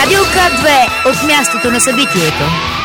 Радио К2 от мястото на събитието.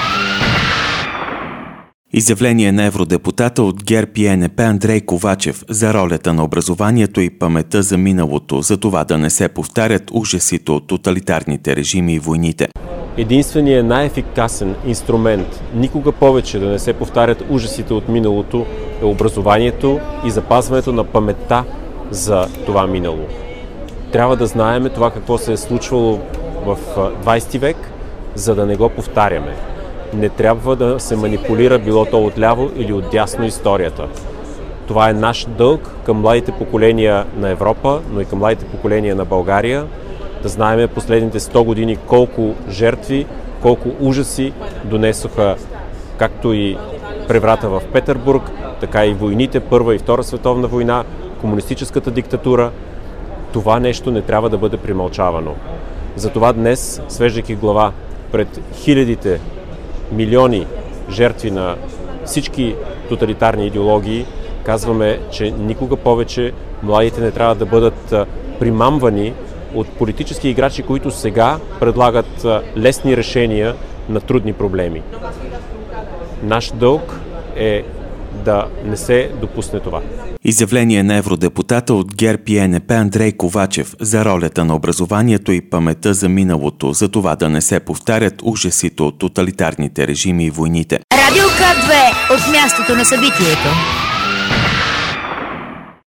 Изявление на евродепутата от ГЕРБ и ЕНП Андрей Ковачев за ролята на образованието и паметта за миналото, за това да не се повтарят ужасите от тоталитарните режими и войните. Единственият най-ефикасен инструмент никога повече да не се повтарят ужасите от миналото е образованието и запазването на паметта за това минало. Трябва да знаем това какво се е случвало в 20 век, за да не го повтаряме. Не трябва да се манипулира било то отляво или отдясно историята. Това е наш дълг към младите поколения на Европа, но и към младите поколения на България, да знаем последните 100 години колко жертви, колко ужаси донесоха както и преврата в Петербург, така и войните, Първа и Втора световна война, комунистическата диктатура. Това нещо не трябва да бъде премълчавано. Затова днес, свеждайки глава пред хилядите, милиони жертви на всички тоталитарни идеологии, казваме, че никога повече младите не трябва да бъдат примамвани от политически играчи, които сега предлагат лесни решения на трудни проблеми. Наш дълг е да не се допусне това. Изявление на евродепутата от ГЕРБ и ЕНП Андрей Ковачев за ролята на образованието и паметта за миналото, за това да не се повтарят ужасите от тоталитарните режими и войните. Радио К2 от мястото на събитието.